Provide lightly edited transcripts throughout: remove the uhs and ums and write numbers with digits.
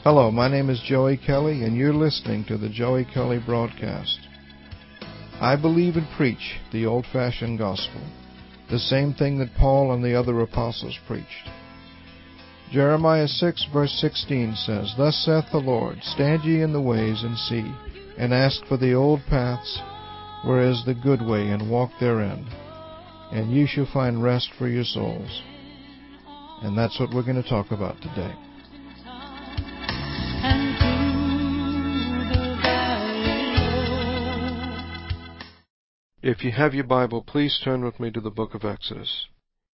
Hello, my name is Joey Kelly, and you're listening to the Joey Kelly Broadcast. I believe and preach the old-fashioned gospel, the same thing that Paul and the other apostles preached. Jeremiah 6, verse 16 says, Thus saith the Lord, Stand ye in the ways, and see, and ask for the old paths, where is the good way, and walk therein, and ye shall find rest for your souls. And that's what we're going to talk about today. If you have your Bible, please turn with me to the book of Exodus.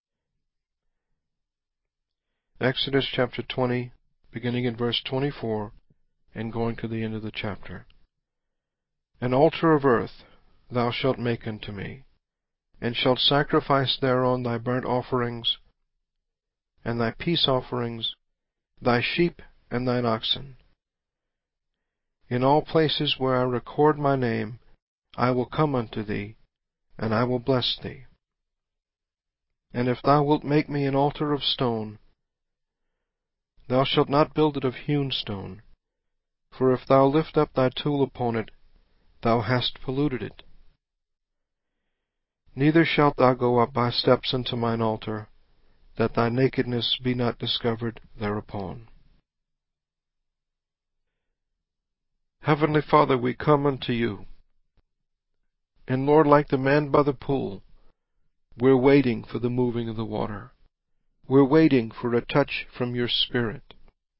Exodus chapter 20, beginning in verse 24, and going to the end of the chapter. An altar of earth thou shalt make unto me, and shalt sacrifice thereon thy burnt offerings, and thy peace offerings, thy sheep and thine oxen. In all places where I record my name, I will come unto thee, and I will bless thee. And if thou wilt make me an altar of stone, thou shalt not build it of hewn stone, for if thou lift up thy tool upon it, thou hast polluted it. Neither shalt thou go up by steps unto mine altar, that thy nakedness be not discovered thereupon. Heavenly Father, we come unto you. And Lord, like the man by the pool, we're waiting for the moving of the water. We're waiting for a touch from your Spirit.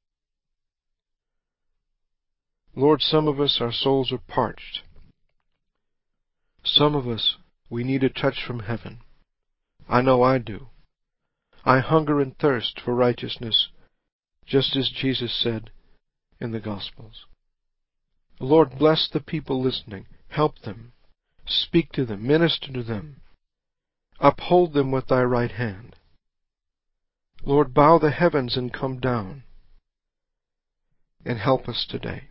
Lord, some of us, our souls are parched. Some of us, we need a touch from heaven. I know I do. I hunger and thirst for righteousness, just as Jesus said in the Gospels. Lord, bless the people listening. Help them. Speak to them. Minister to them. Uphold them with thy right hand. Lord, bow the heavens and come down and help us today.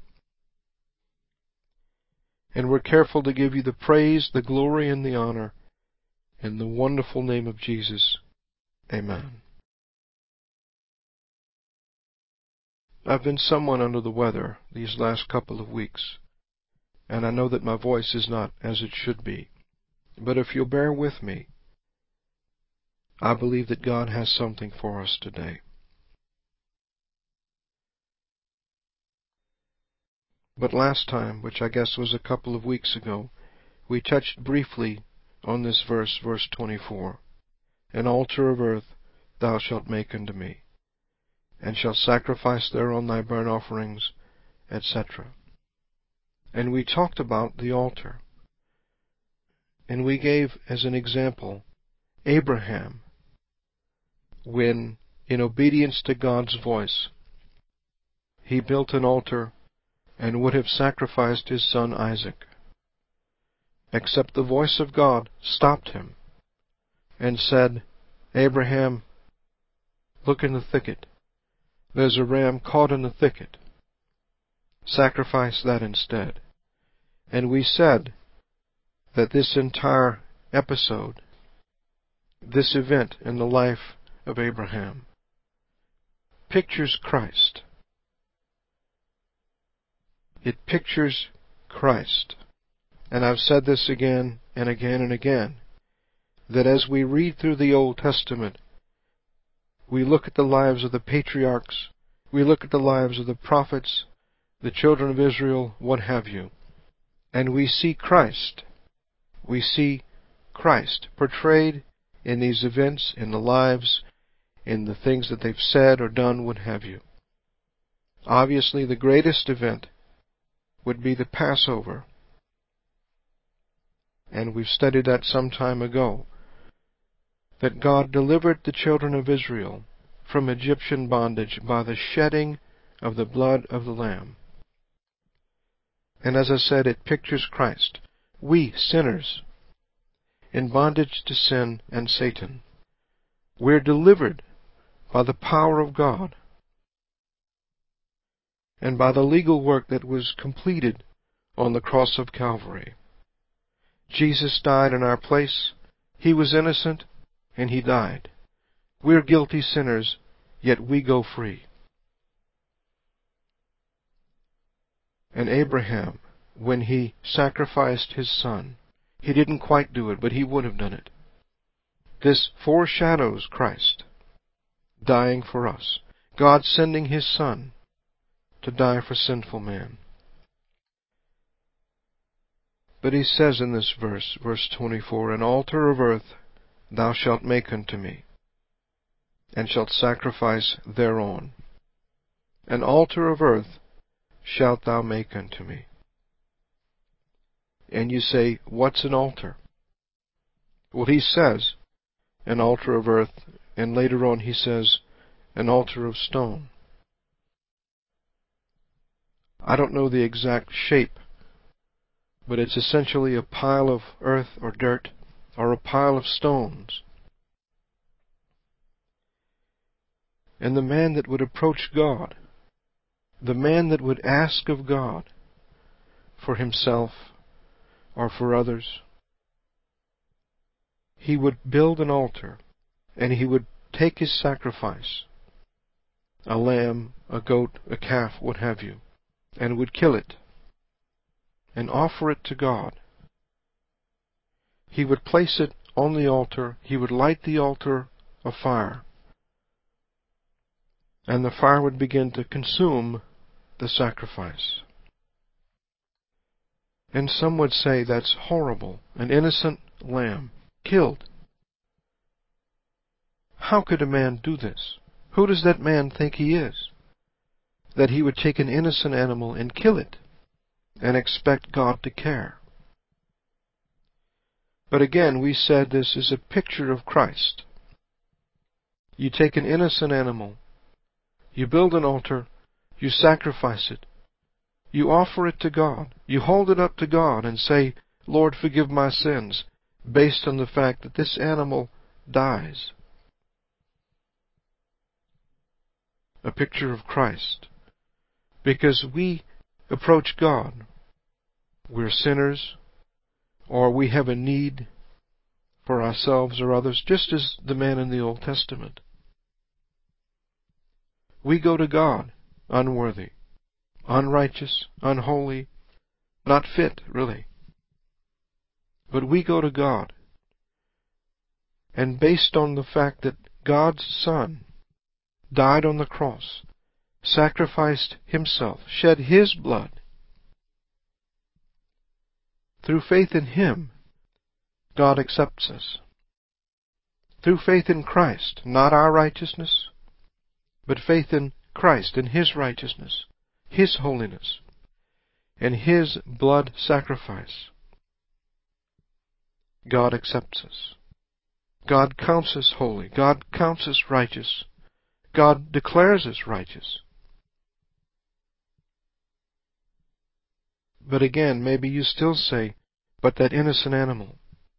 And we're careful to give you the praise, the glory, and the honor in the wonderful name of Jesus. Amen. I've been somewhat under the weather these last couple of weeks, and I know that my voice is not as it should be. But if you'll bear with me, I believe that God has something for us today. But last time, which I guess was a couple of weeks ago, we touched briefly on this verse, verse 24. An altar of earth thou shalt make unto me, and shalt sacrifice thereon thy burnt offerings, etc. And we talked about the altar. And we gave as an example Abraham, when, in obedience to God's voice, he built an altar and would have sacrificed his son Isaac. Except the voice of God stopped him and said, Abraham, look in the thicket. There's a ram caught in the thicket. Sacrifice that instead. And we said that this entire episode, this event in the life of Abraham, pictures Christ. It pictures Christ. And I've said this again and again and again, that as we read through the Old Testament, we look at the lives of the patriarchs, we look at the lives of the prophets, the children of Israel, what have you, and we see Christ. We see Christ portrayed in these events, in the lives, in the things that they've said or done, what have you. Obviously, the greatest event would be the Passover. And we've studied that some time ago, that God delivered the children of Israel from Egyptian bondage by the shedding of the blood of the Lamb. And as I said, it pictures Christ. We, sinners, in bondage to sin and Satan, we're delivered by the power of God and by the legal work that was completed on the cross of Calvary. Jesus died in our place. He was innocent, and He died. We're guilty sinners, yet we go free. And Abraham, when he sacrificed his son, he didn't quite do it, but he would have done it. This foreshadows Christ dying for us, God sending his Son to die for sinful man. But he says in this verse, verse 24, An altar of earth thou shalt make unto me, and shalt sacrifice thereon. An altar of earth shalt thou make unto me. And you say, what's an altar? Well, he says, an altar of earth, and later on he says, an altar of stone. I don't know the exact shape, but it's essentially a pile of earth or dirt, or a pile of stones. And the man that would approach God, the man that would ask of God for himself or for others, he would build an altar, and he would take his sacrifice, a lamb, a goat, a calf, what have you, and would kill it and offer it to God. He would place it on the altar, he would light the altar afire, and the fire would begin to consume the sacrifice. And some would say that's horrible, an innocent lamb killed. How could a man do this? Who does that man think he is, that he would take an innocent animal and kill it and expect God to care? But again, we said this is a picture of Christ. You take an innocent animal, you build an altar, you sacrifice it, you offer it to God, you hold it up to God and say, Lord, forgive my sins, based on the fact that this animal dies. A picture of Christ. Because we approach God, we're sinners, or we have a need for ourselves or others, just as the man in the Old Testament. We go to God unworthy, unrighteous, unholy, not fit, really. But we go to God, and based on the fact that God's Son died on the cross, sacrificed himself, shed his blood, through faith in him, God accepts us. Through faith in Christ, not our righteousness, but faith in Christ, in his righteousness, his holiness, and his blood sacrifice, God accepts us. God counts us holy. God counts us righteous. God declares us righteous. But again, maybe you still say, but that innocent animal.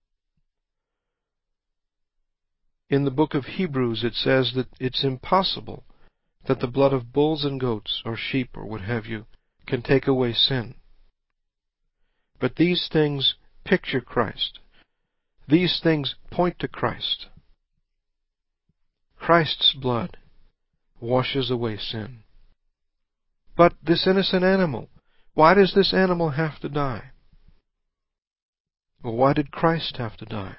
In the book of Hebrews it says that it's impossible that the blood of bulls and goats or sheep or what have you can take away sin. But these things picture Christ. These things point to Christ. Christ's blood washes away sin. But this innocent animal, why does this animal have to die? Well, why did Christ have to die?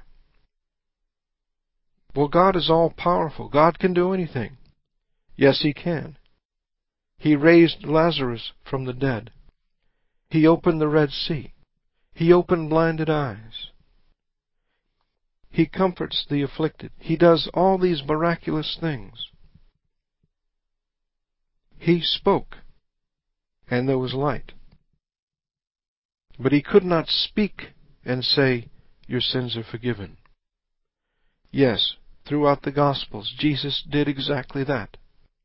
Well, God is all-powerful. God can do anything. Yes, He can. He raised Lazarus from the dead. He opened the Red Sea. He opened blinded eyes. He comforts the afflicted. He does all these miraculous things. He spoke, and there was light. But He could not speak and say, your sins are forgiven. Yes, throughout the Gospels, Jesus did exactly that.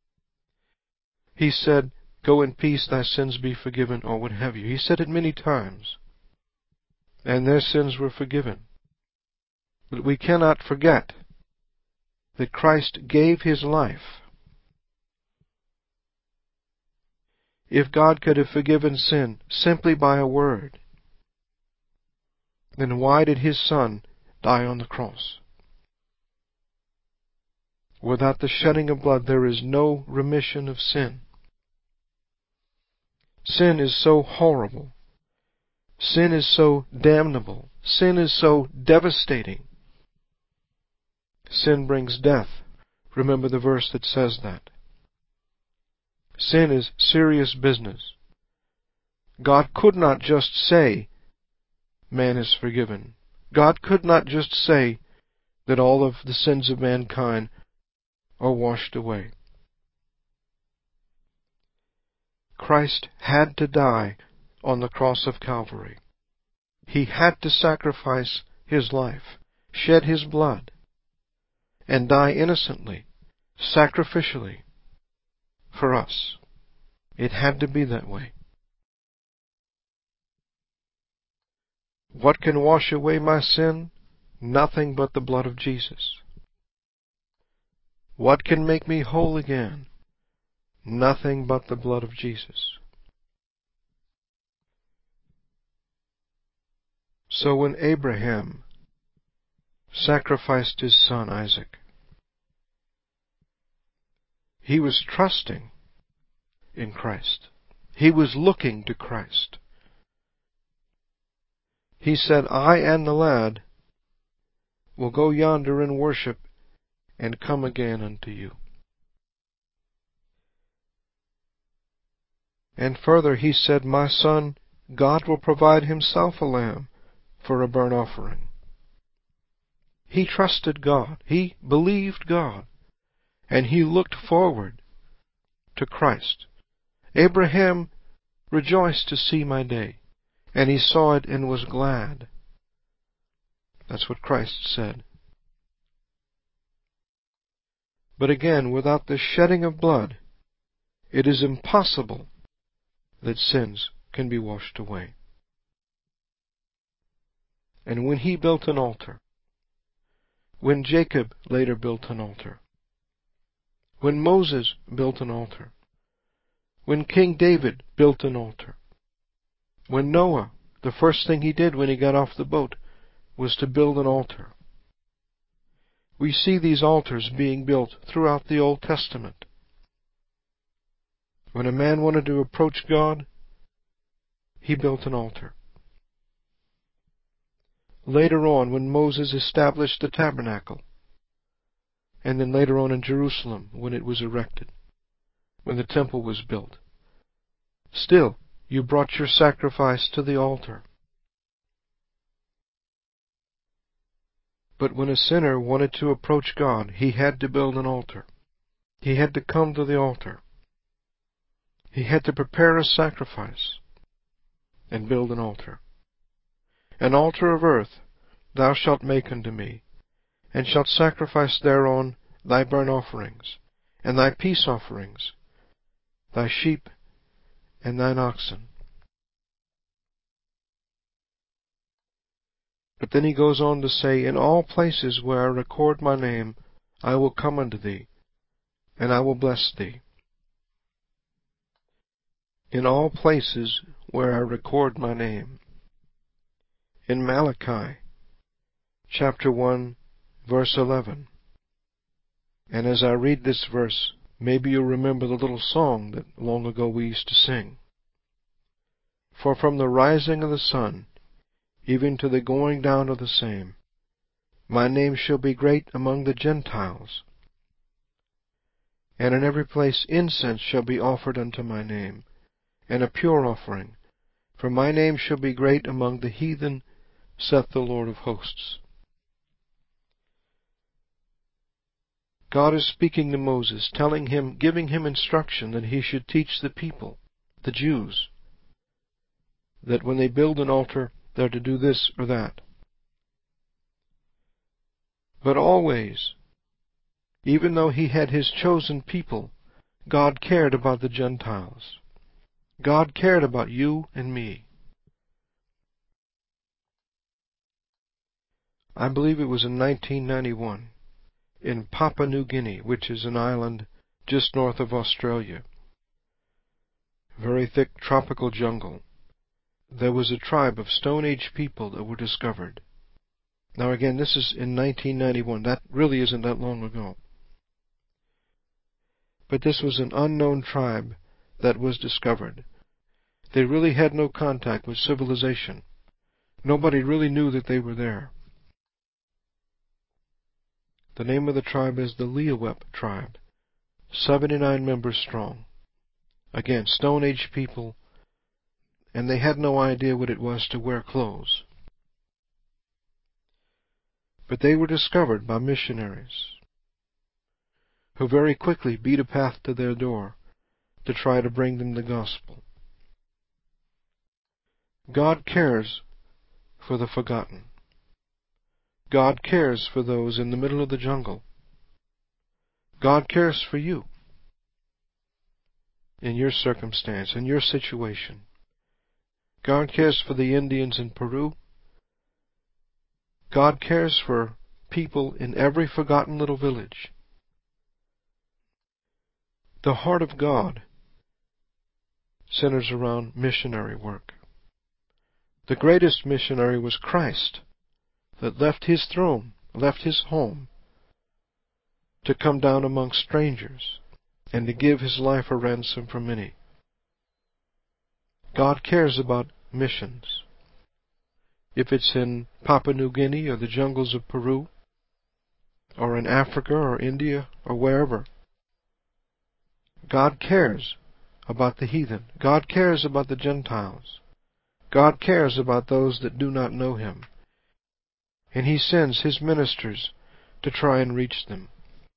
He said, go in peace, thy sins be forgiven, or what have you. He said it many times. And their sins were forgiven. But we cannot forget that Christ gave His life. If God could have forgiven sin simply by a word, then why did His Son die on the cross? Without the shedding of blood, there is no remission of sin. Sin is so horrible. Sin is so damnable. Sin is so devastating. Sin brings death. Remember the verse that says that. Sin is serious business. God could not just say, man is forgiven. God could not just say that all of the sins of mankind are washed away. Christ had to die on the cross of Calvary. He had to sacrifice His life, shed His blood, and die innocently, sacrificially, for us. It had to be that way. What can wash away my sin? Nothing but the blood of Jesus. What can make me whole again? Nothing but the blood of Jesus. So when Abraham sacrificed his son Isaac, he was trusting in Christ. He was looking to Christ. He said, I and the lad will go yonder and worship and come again unto you. And further he said, my son, God will provide Himself a lamb for a burnt offering. He trusted God. He believed God. And he looked forward to Christ. Abraham rejoiced to see my day, and he saw it and was glad. That's what Christ said. But again, without the shedding of blood, it is impossible that sins can be washed away. And when he built an altar, when Jacob later built an altar, when Moses built an altar, when King David built an altar, when Noah, the first thing he did when he got off the boat was to build an altar. We see these altars being built throughout the Old Testament. When a man wanted to approach God, he built an altar. Later on, when Moses established the tabernacle, and then later on in Jerusalem, when it was erected, when the temple was built, still, you brought your sacrifice to the altar. But when a sinner wanted to approach God, he had to build an altar. He had to come to the altar. He had to prepare a sacrifice and build an altar. An altar of earth thou shalt make unto me, and shalt sacrifice thereon thy burnt offerings, and thy peace offerings, thy sheep and thine oxen. But then he goes on to say, in all places where I record my name, I will come unto thee, and I will bless thee. In all places where I record my name. In Malachi, chapter 1, verse 11. And as I read this verse, maybe you'll remember the little song that long ago we used to sing. For from the rising of the sun, even to the going down of the same, my name shall be great among the Gentiles. And in every place incense shall be offered unto my name, and a pure offering. For my name shall be great among the heathen, saith the Lord of hosts. God is speaking to Moses, telling him, giving him instruction that he should teach the people, the Jews, that when they build an altar, they're to do this or that. But always, even though he had his chosen people, God cared about the Gentiles. God cared about you and me. I believe it was in 1991, in Papua New Guinea, which is an island just north of Australia. Very thick tropical jungle. There was a tribe of Stone Age people that were discovered. Now again, this is in 1991. That really isn't that long ago. But this was an unknown tribe that was discovered. They really had no contact with civilization. Nobody really knew that they were there. The name of the tribe is the Leewep tribe, 79 members strong. Again, Stone Age people, and they had no idea what it was to wear clothes. But they were discovered by missionaries, who very quickly beat a path to their door to try to bring them the gospel. God cares for the forgotten. God cares for those in the middle of the jungle. God cares for you in your circumstance, in your situation. God cares for the Indians in Peru. God cares for people in every forgotten little village. The heart of God centers around missionary work. The greatest missionary was Christ, that left his throne, left his home, to come down among strangers and to give his life a ransom for many. God cares about missions. If it's in Papua New Guinea or the jungles of Peru, or in Africa or India or wherever, God cares about the heathen. God cares about the Gentiles. God cares about those that do not know Him. And He sends His ministers to try and reach them.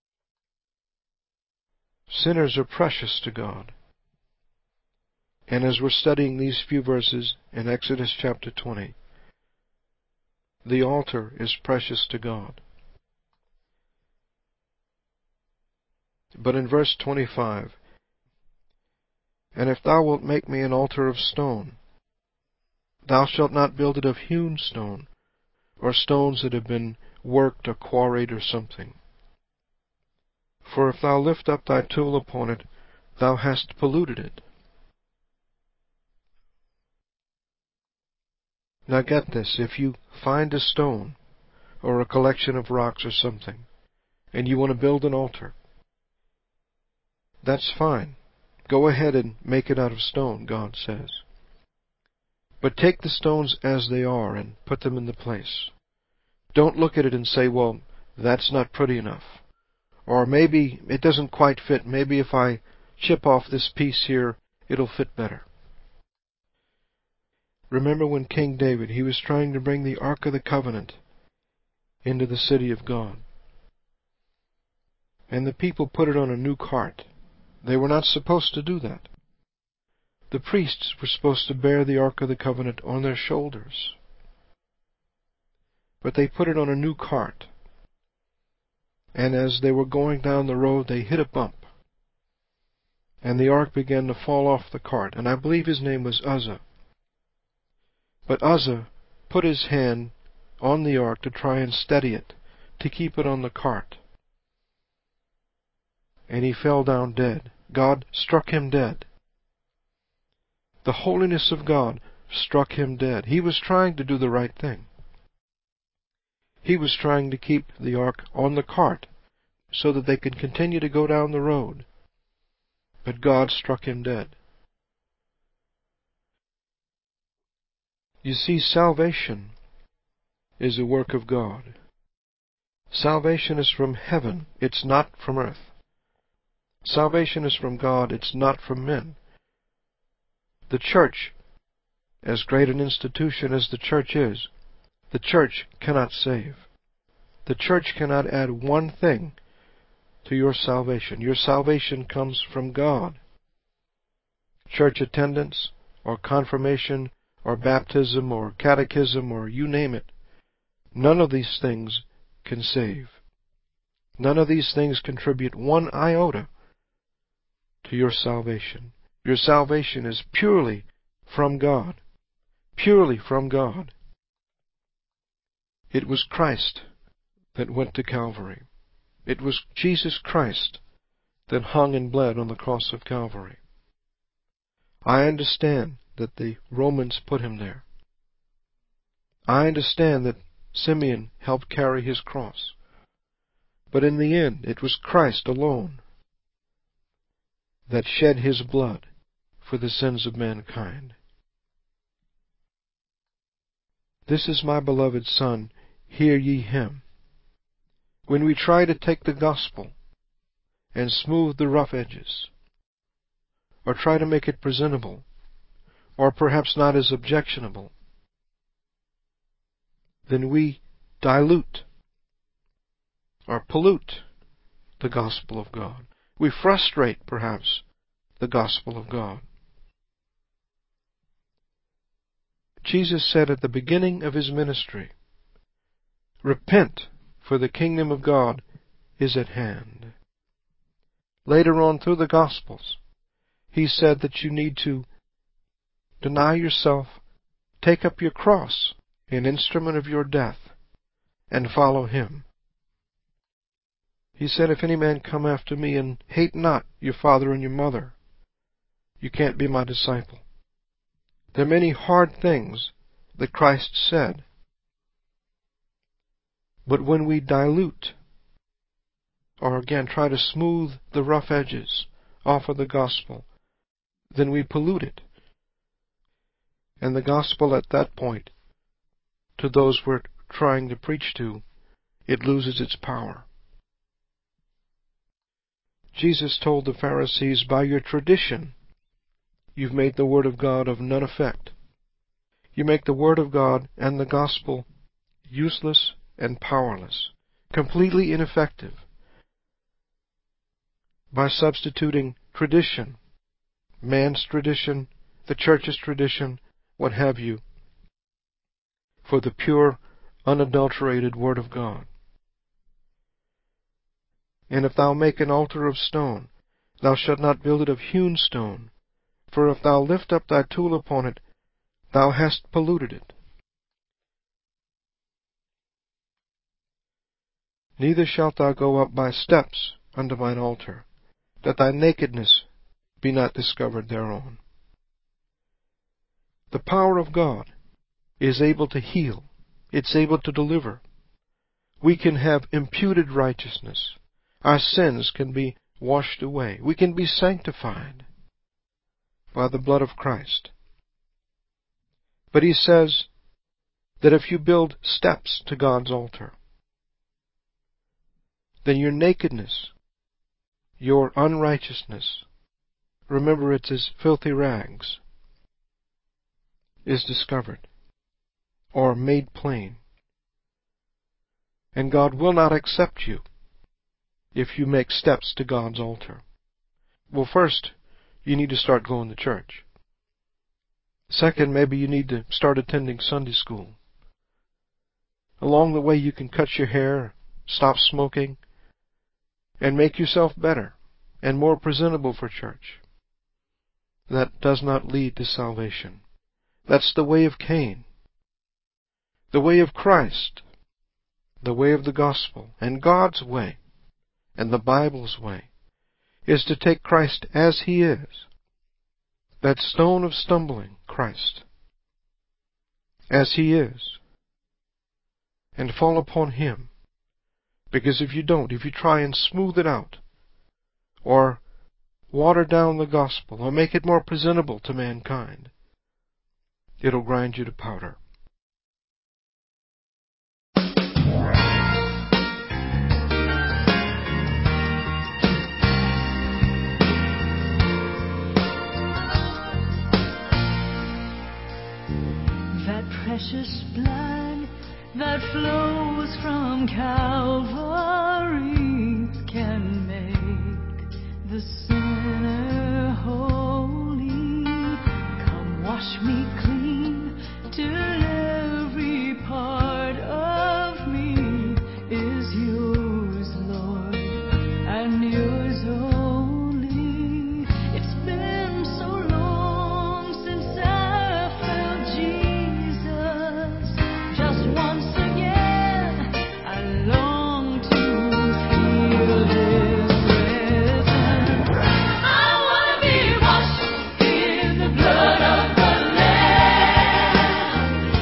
Sinners are precious to God. And as we're studying these few verses in Exodus chapter 20, the altar is precious to God. But in verse 25, "And if thou wilt make me an altar of stone, thou shalt not build it of hewn stone, or stones that have been worked or quarried or something. For if thou lift up thy tool upon it, thou hast polluted it." Now get this, if you find a stone, or a collection of rocks or something, and you want to build an altar, that's fine. Go ahead and make it out of stone, God says. But take the stones as they are and put them in the place. Don't look at it and say, well, that's not pretty enough. Or maybe it doesn't quite fit. Maybe if I chip off this piece here, it'll fit better. Remember when King David, he was trying to bring the Ark of the Covenant into the city of God. And the people put it on a new cart. They were not supposed to do that. The priests were supposed to bear the Ark of the Covenant on their shoulders. But they put it on a new cart. And as they were going down the road, they hit a bump. And the Ark began to fall off the cart. And I believe his name was Uzzah. But Uzzah put his hand on the Ark to try and steady it, to keep it on the cart. And he fell down dead. God struck him dead. The holiness of God struck him dead. He was trying to do the right thing. He was trying to keep the Ark on the cart so that they could continue to go down the road. But God struck him dead. You see, salvation is a work of God. Salvation is from heaven. It's not from earth. Salvation is from God. It's not from men. The church, as great an institution as the church is, the church cannot save. The church cannot add one thing to your salvation. Your salvation comes from God. Church attendance, or confirmation, or baptism, or catechism, or you name it, none of these things can save. None of these things contribute one iota to your salvation. Your salvation is purely from God. Purely from God. It was Christ that went to Calvary. It was Jesus Christ that hung and bled on the cross of Calvary. I understand that the Romans put him there. I understand that Simeon helped carry his cross. But in the end, it was Christ alone that shed his blood for the sins of mankind. "This is my beloved Son, hear ye him." When we try to take the gospel and smooth the rough edges, or try to make it presentable, or perhaps not as objectionable, then we dilute or pollute the gospel of God. We frustrate, perhaps, the gospel of God. Jesus said at the beginning of his ministry, "Repent, for the kingdom of God is at hand." Later on through the Gospels, he said that you need to deny yourself, take up your cross, an instrument of your death, and follow him. He said, "If any man come after me and hate not your father and your mother, you can't be my disciple." There are many hard things that Christ said. But when we dilute, or again try to smooth the rough edges off of the gospel, then we pollute it. And the gospel at that point, to those we're trying to preach to, it loses its power. Jesus told the Pharisees, "By your tradition, you've made the Word of God of none effect." You make the Word of God and the gospel useless and powerless, completely ineffective, by substituting tradition, man's tradition, the church's tradition, what have you, for the pure, unadulterated Word of God. "And if thou make an altar of stone, thou shalt not build it of hewn stone, for if thou lift up thy tool upon it, thou hast polluted it. Neither shalt thou go up by steps unto mine altar, that thy nakedness be not discovered thereon." The power of God is able to heal. It's able to deliver. We can have imputed righteousness. Our sins can be washed away. We can be sanctified by the blood of Christ. But he says that if you build steps to God's altar, then your nakedness, your unrighteousness, remember it's as filthy rags, is discovered or made plain. And God will not accept you if you make steps to God's altar. Well, first, you need to start going to church. Second, maybe you need to start attending Sunday school. Along the way, you can cut your hair, stop smoking, and make yourself better and more presentable for church. That does not lead to salvation. That's the way of Cain. The way of Christ, the way of the gospel, and God's way, and the Bible's way, is to take Christ as he is, that stone of stumbling, Christ, as he is, and fall upon him. Because if you don't, if you try and smooth it out, or water down the gospel, or make it more presentable to mankind, it'll grind you to powder. That precious blood that flows from Calvary can make the sinner holy. Come wash me clean till every part of me is yours, Lord, and yours only. It's been so long since I felt Jesus. Just once again, I long to feel his presence. I want to be washed in the blood of the Lamb.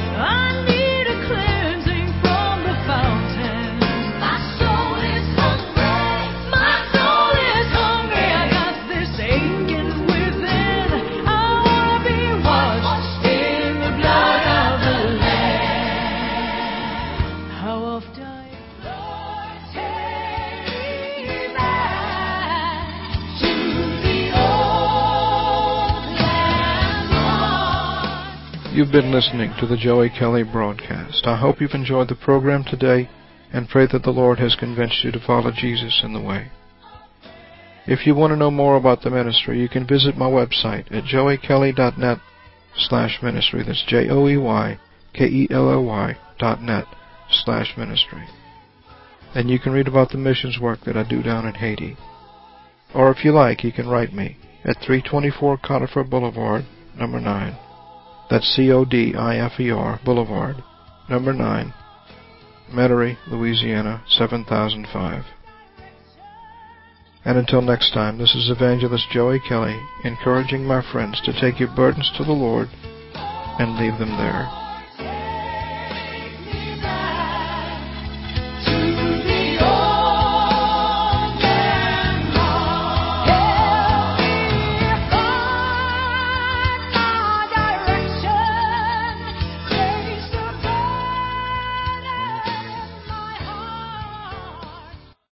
You've been listening to the Joey Kelly broadcast. I hope you've enjoyed the program today and pray that the Lord has convinced you to follow Jesus in the way. If you want to know more about the ministry, you can visit my website at joeykelly.net/ministry. That's joeykelly.net/ministry. And you can read about the missions work that I do down in Haiti. Or if you like, you can write me at 324 Conifer Boulevard, number 9. That's Codifer Boulevard, number 9, Metairie, Louisiana, 7005. And until next time, this is Evangelist Joey Kelly, encouraging my friends to take your burdens to the Lord and leave them there.